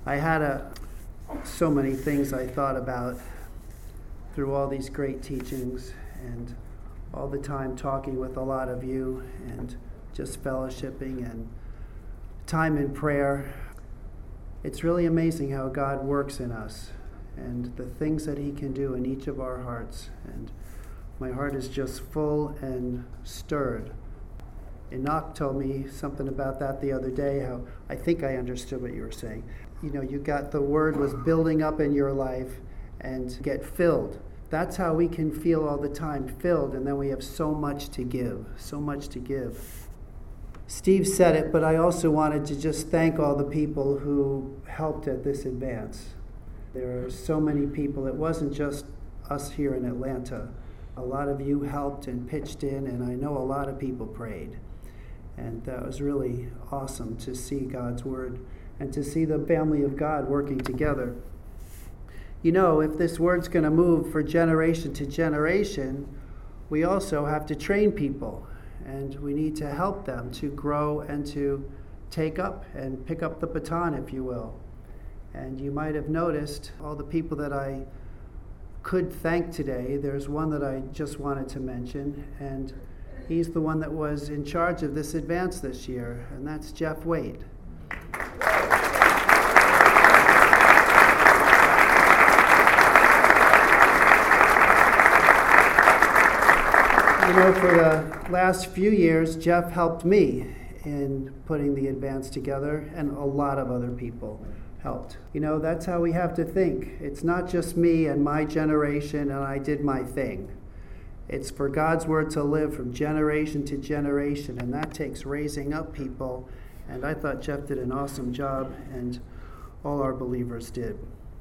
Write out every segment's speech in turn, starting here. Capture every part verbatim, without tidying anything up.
I had a, so many things I thought about through all these great teachings and all the time talking with a lot of you and just fellowshipping and time in prayer. It's really amazing how God works in us and the things that he can do in each of our hearts. And my heart is just full and stirred. Enoch told me something about that the other day, how I think I understood what you were saying. You know, you got the word was building up in your life and get filled. That's how we can feel all the time, filled, and then we have so much to give, so much to give. Steve said it, but I also wanted to just thank all the people who helped at this advance. There are so many people. It wasn't just us here in Atlanta. A lot of you helped and pitched in, and I know a lot of people prayed. And that was really awesome to see God's word and to see the family of God working together. You know, if this word's going to move for generation to generation, we also have to train people, and we need to help them to grow and to take up and pick up the baton, if you will. And you might have noticed all the people that I could thank today. There's one that I just wanted to mention, and he's the one that was in charge of this advance this year, and that's Jeff Wade. You know, for the last few years, Jeff helped me in putting the advance together, and a lot of other people helped. You know, that's how we have to think. It's not just me and my generation and I did my thing. It's for God's word to live from generation to generation, and that takes raising up people. And I thought Jeff did an awesome job, and all our believers did.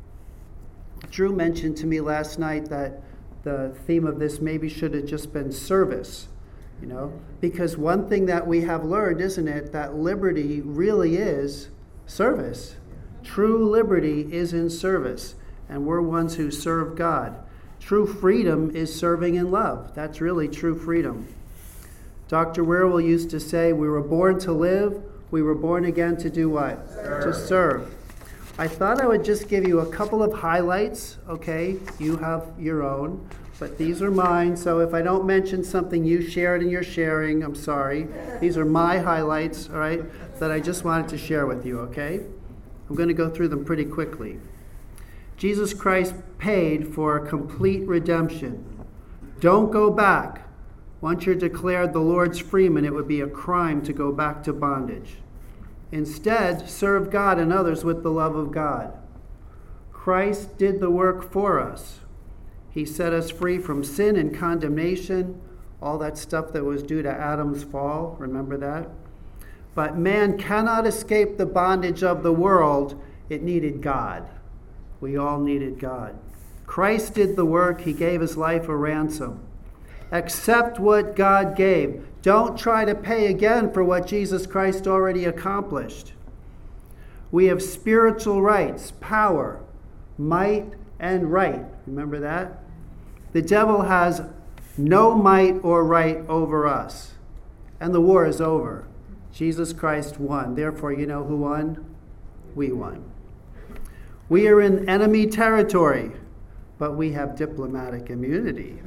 Drew mentioned to me last night that the theme of this maybe should have just been service, you know, because one thing that we have learned, isn't it, that liberty really is service. True liberty is in service, and we're ones who serve God. True freedom is serving in love. That's really true freedom. Doctor Wierwille used to say, we were born to live, we were born again to do what? Serve. To serve. I thought I would just give you a couple of highlights, okay? You have your own, but these are mine, so if I don't mention something you shared in your sharing, I'm sorry. These are my highlights, all right, that I just wanted to share with you, okay? I'm going to go through them pretty quickly. Jesus Christ paid for complete redemption. Don't go back. Once you're declared the Lord's freeman, it would be a crime to go back to bondage. Instead, serve God and others with the love of God. Christ did the work for us. He set us free from sin and condemnation, all that stuff that was due to Adam's fall. Remember that? But man cannot escape the bondage of the world. It needed God. We all needed God. Christ did the work. He gave his life a ransom. Accept what God gave. Don't try to pay again for what Jesus Christ already accomplished. We have spiritual rights, power, might, and right. Remember that? The devil has no might or right over us. And the war is over. Jesus Christ won. Therefore, you know who won? We won. We are in enemy territory, but we have diplomatic immunity.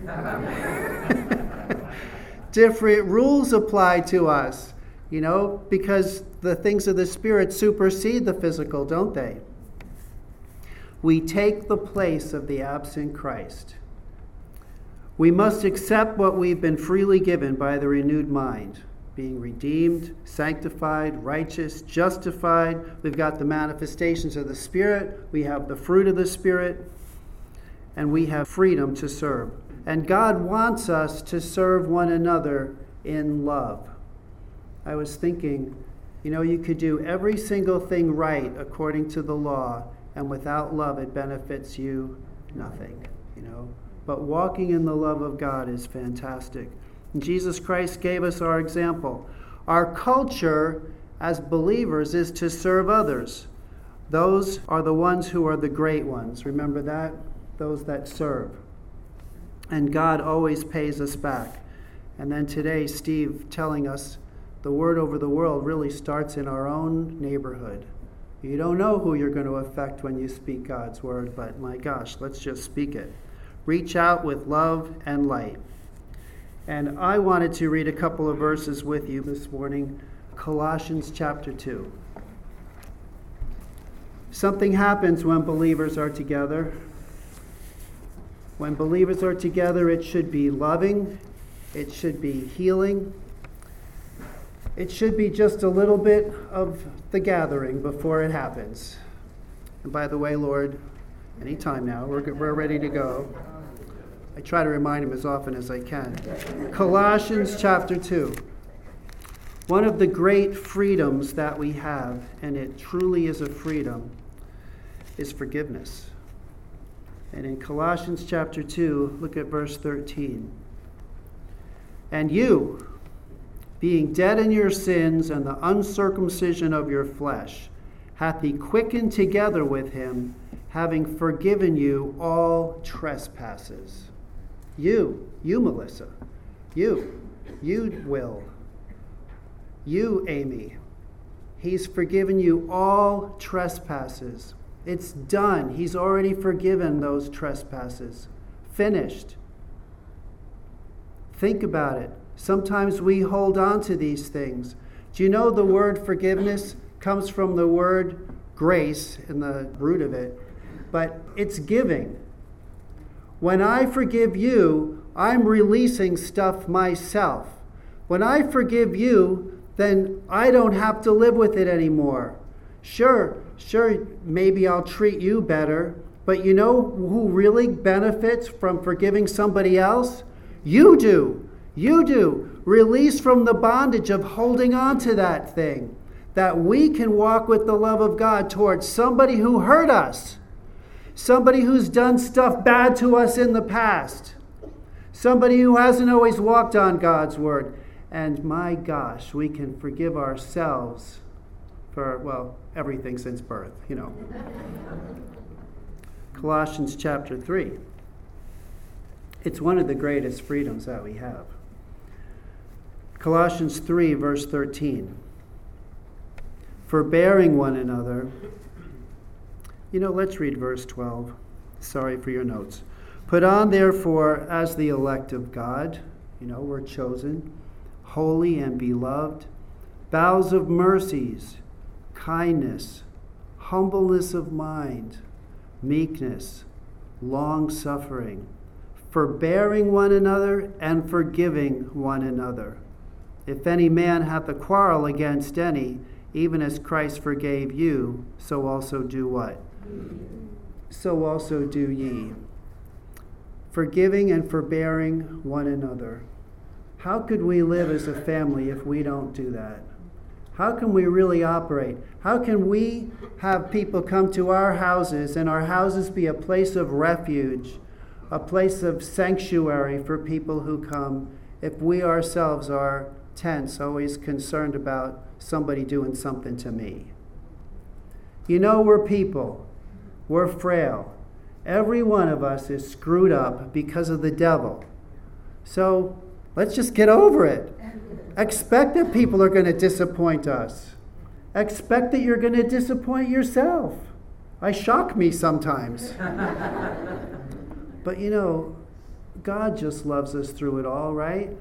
Different rules apply to us, you know, because the things of the Spirit supersede the physical, don't they? We take the place of the absent Christ. We must accept what we've been freely given by the renewed mind, being redeemed, sanctified, righteous, justified. We've got the manifestations of the Spirit. We have the fruit of the Spirit, and we have freedom to serve. And God wants us to serve one another in love. I was thinking, you know, you could do every single thing right according to the law, and without love it benefits you nothing, you know. But walking in the love of God is fantastic. And Jesus Christ gave us our example. Our culture as believers is to serve others. Those are the ones who are the great ones. Remember that? Those that serve. And God always pays us back. And then today, Steve telling us the word over the world really starts in our own neighborhood. You don't know who you're going to affect when you speak God's word, but my gosh, let's just speak it. Reach out with love and light. And I wanted to read a couple of verses with you this morning. Colossians chapter two. Something happens when believers are together. When believers are together, it should be loving. It should be healing. It should be just a little bit of the gathering before it happens. And by the way, Lord, anytime now, we're, we're ready to go. I try to remind him as often as I can. Colossians chapter two. One of the great freedoms that we have, and it truly is a freedom, is forgiveness. And in Colossians chapter two, look at verse thirteen. And you, being dead in your sins and the uncircumcision of your flesh, hath he quickened together with him, having forgiven you all trespasses. You, you, Melissa, you, you, Will, you, Amy. He's forgiven you all trespasses. It's done. He's already forgiven those trespasses. Finished. Think about it. Sometimes we hold on to these things. Do you know the word forgiveness comes from the word grace in the root of it, but it's giving. When I forgive you, I'm releasing stuff myself. When I forgive you, then I don't have to live with it anymore. Sure, sure, maybe I'll treat you better, but you know who really benefits from forgiving somebody else? You do. You do. Release from the bondage of holding on to that thing. That we can walk with the love of God towards somebody who hurt us. Somebody who's done stuff bad to us in the past. Somebody who hasn't always walked on God's word. And my gosh, we can forgive ourselves for, well, everything since birth, you know. Colossians chapter three. It's one of the greatest freedoms that we have. Colossians three, verse thirteen. Forbearing one another. You know, let's read verse twelve. Sorry for your notes. Put on, therefore, as the elect of God, you know, we're chosen, holy and beloved, bowels of mercies, kindness, humbleness of mind, meekness, long-suffering, forbearing one another and forgiving one another. If any man hath a quarrel against any, even as Christ forgave you, so also do what? So also do ye. Forgiving and forbearing one another. How could we live as a family if we don't do that? How can we really operate? How can we have people come to our houses and our houses be a place of refuge, a place of sanctuary for people who come, if we ourselves are tense, always concerned about somebody doing something to me? You know, we're people. We're frail. Every one of us is screwed up because of the devil. So let's just get over it. Expect that people are going to disappoint us. Expect that you're going to disappoint yourself. I shock me sometimes. But you know, God just loves us through it all, right?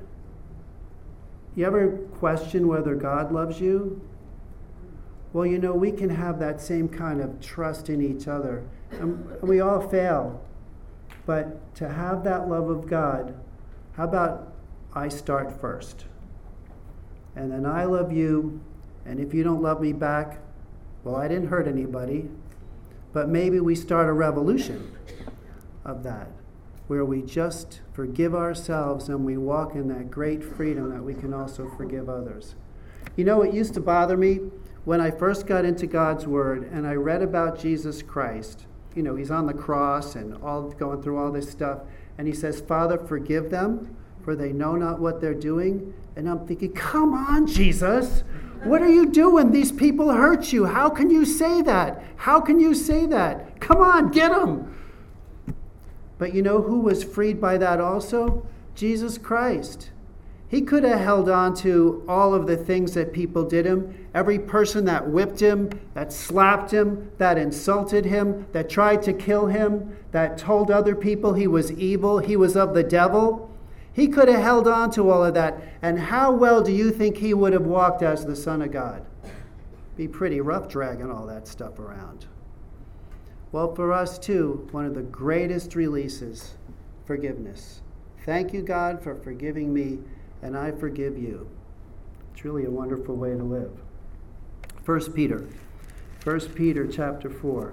You ever question whether God loves you? Well, you know, we can have that same kind of trust in each other. And we all fail. But to have that love of God, how about I start first? And then I love you, and if you don't love me back, well, I didn't hurt anybody. But maybe we start a revolution of that, where we just forgive ourselves and we walk in that great freedom that we can also forgive others. You know, it used to bother me when I first got into God's Word and I read about Jesus Christ. You know, he's on the cross and all going through all this stuff. And he says, Father, forgive them, for they know not what they're doing. And I'm thinking, come on, Jesus. What are you doing? These people hurt you. How can you say that? How can you say that? Come on, get them. But you know who was freed by that also? Jesus Christ. He could have held on to all of the things that people did him. Every person that whipped him, that slapped him, that insulted him, that tried to kill him, that told other people he was evil, he was of the devil. He could have held on to all of that. And how well do you think he would have walked as the Son of God? Be pretty rough dragging all that stuff around. Well, for us too, one of the greatest releases, forgiveness. Thank you, God, for forgiving me, and I forgive you. It's really a wonderful way to live. First Peter. First Peter chapter four.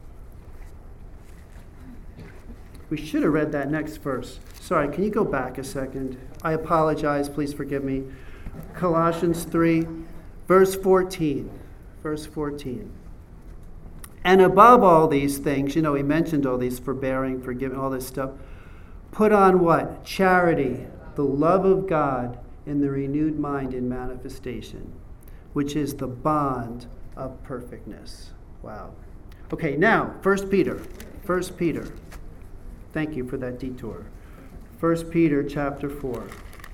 We should have read that next verse. Sorry, can you go back a second? I apologize, please forgive me. Colossians three, verse fourteen. Verse fourteen. And above all these things, you know, he mentioned all these forbearing, forgiving, all this stuff. Put on what? Charity, the love of God in the renewed mind in manifestation, which is the bond of perfectness. Wow. Okay, now, First Peter. First Peter. Thank you for that detour. First Peter chapter four.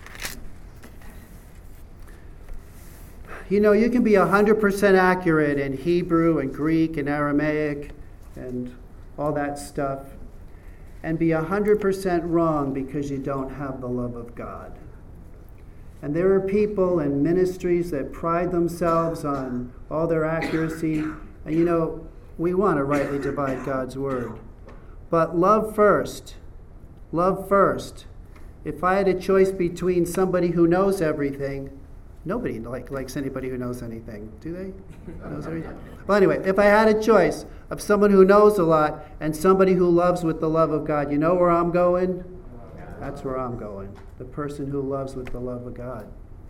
You know, you can be one hundred percent accurate in Hebrew and Greek and Aramaic and all that stuff, and be one hundred percent wrong because you don't have the love of God. And there are people and ministries that pride themselves on all their accuracy. And you know, we want to rightly divide God's word. But love first. Love first. If I had a choice between somebody who knows everything, nobody like, likes anybody who knows anything, do they? Knows everything? Well, anyway, if I had a choice of someone who knows a lot and somebody who loves with the love of God, you know where I'm going? That's where I'm going. The person who loves with the love of God.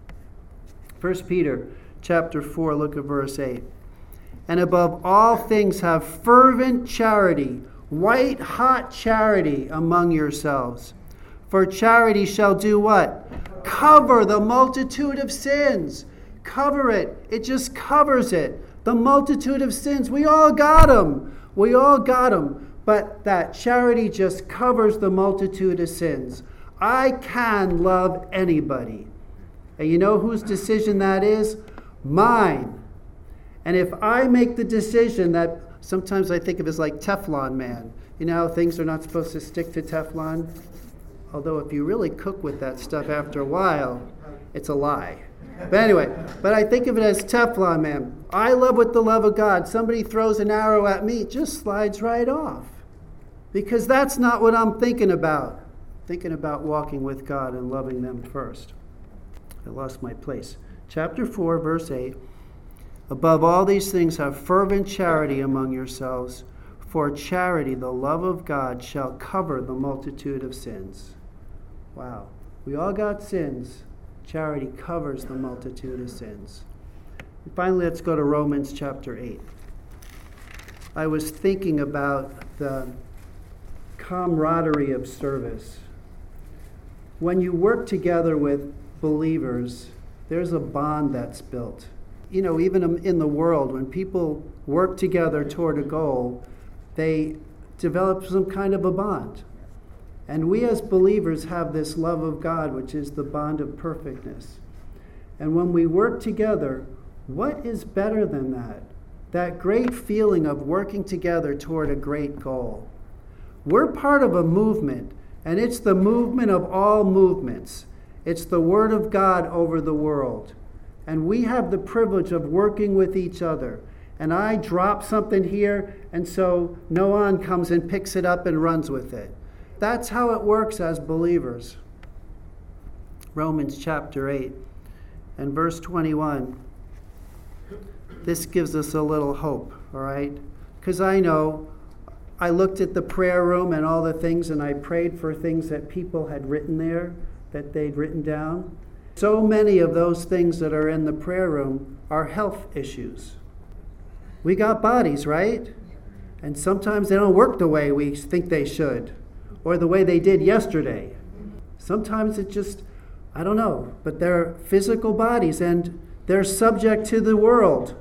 First Peter chapter four, look at verse eight. And above all things have fervent charity, white hot charity among yourselves. For charity shall do what? Cover the multitude of sins. Cover it. It just covers it. The multitude of sins. We all got them. We all got them. But that charity just covers the multitude of sins. I can love anybody. And you know whose decision that is? Mine. And if I make the decision that sometimes I think of as like Teflon man. You know how things are not supposed to stick to Teflon? Although if you really cook with that stuff after a while, it's a lie. But anyway, but I think of it as Teflon man. I love with the love of God. Somebody throws an arrow at me, it just slides right off. Because that's not what I'm thinking about. Thinking about walking with God and loving them first. I lost my place. Chapter four, verse eight. Above all these things have fervent charity among yourselves, for charity, the love of God, shall cover the multitude of sins. Wow. We all got sins. Charity covers the multitude of sins. And finally, let's go to Romans chapter eight. I was thinking about the camaraderie of service. When you work together with believers, there's a bond that's built. You know, even in the world, when people work together toward a goal, they develop some kind of a bond. And we as believers have this love of God, which is the bond of perfectness. And when we work together, what is better than that? That great feeling of working together toward a great goal. We're part of a movement, and it's the movement of all movements. It's the Word of God over the world. And we have the privilege of working with each other. And I drop something here, and so Noan comes and picks it up and runs with it. That's how it works as believers. Romans chapter eight and verse twenty-one. This gives us a little hope, all right? Because I know I looked at the prayer room and all the things, and I prayed for things that people had written there, that they'd written down. So many of those things that are in the prayer room are health issues. We got bodies, right? And sometimes they don't work the way we think they should, or the way they did yesterday. Sometimes it just, I don't know, but they're physical bodies and they're subject to the world.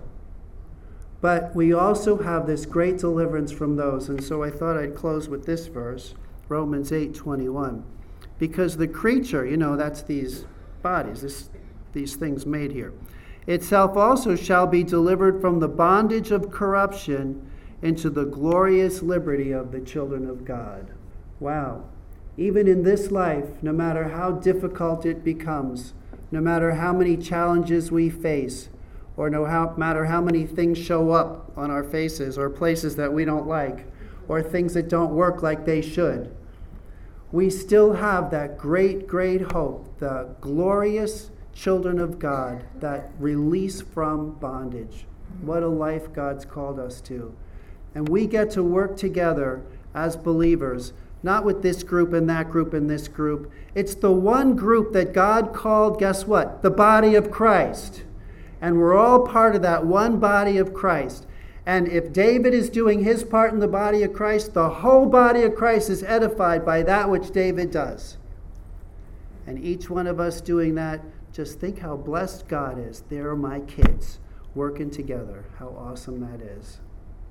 But we also have this great deliverance from those. And so I thought I'd close with this verse, Romans eight twenty-one. Because the creature, you know, that's these bodies, this, these things made here. Itself also shall be delivered from the bondage of corruption into the glorious liberty of the children of God. Wow. Even in this life, no matter how difficult it becomes, no matter how many challenges we face, or no how, matter how many things show up on our faces, or places that we don't like, or things that don't work like they should, we still have that great, great hope, the glorious children of God, that release from bondage. What a life God's called us to. And we get to work together as believers, not with this group and that group and this group. It's the one group that God called, guess what? The body of Christ. And we're all part of that one body of Christ. And if David is doing his part in the body of Christ, the whole body of Christ is edified by that which David does. And each one of us doing that, just think how blessed God is. There are my kids working together. How awesome that is.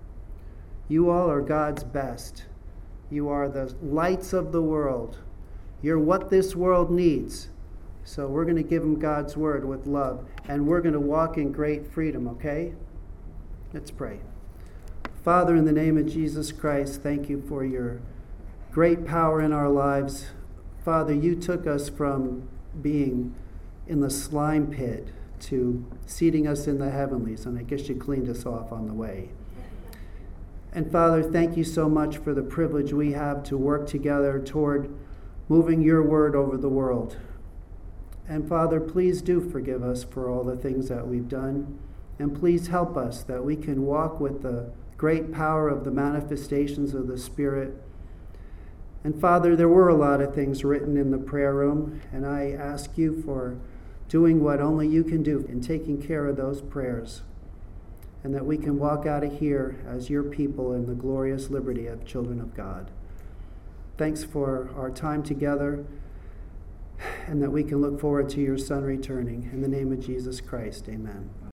You all are God's best. You are the lights of the world. You're what this world needs. So we're going to give them God's word with love. And we're going to walk in great freedom, okay? Let's pray. Father, in the name of Jesus Christ, thank you for your great power in our lives. Father, you took us from being in the slime pit to seating us in the heavenlies, and I guess you cleaned us off on the way. And Father, thank you so much for the privilege we have to work together toward moving your word over the world. And Father, please do forgive us for all the things that we've done, and please help us that we can walk with the great power of the manifestations of the Spirit. And Father, there were a lot of things written in the prayer room, and I ask you for doing what only you can do in taking care of those prayers, and that we can walk out of here as your people in the glorious liberty of children of God. Thanks for our time together, and that we can look forward to your Son returning. In the name of Jesus Christ, amen.